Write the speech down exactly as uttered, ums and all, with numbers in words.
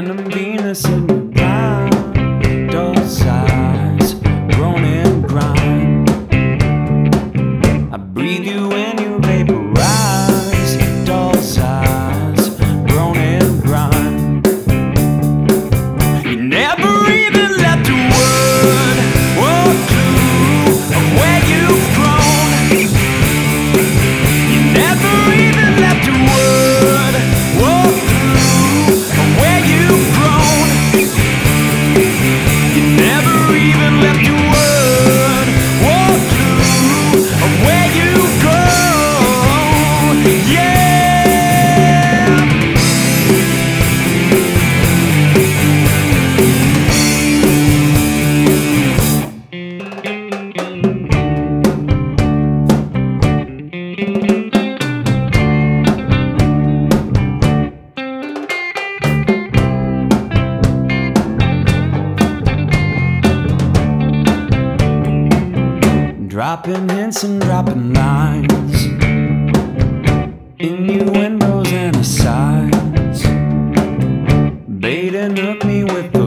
Random Venus in your prime, dull sighs, grown in grime. I breathe you in, you vaporize, dull sighs, grown in grime. You never even left a word or clue of where you've grown. You never even left a word or clue of where you've grown. You never even left a word or clue of where you've grown. Yeah. Dropping hints and dropping lines, innuendos and asides, bait and hook me with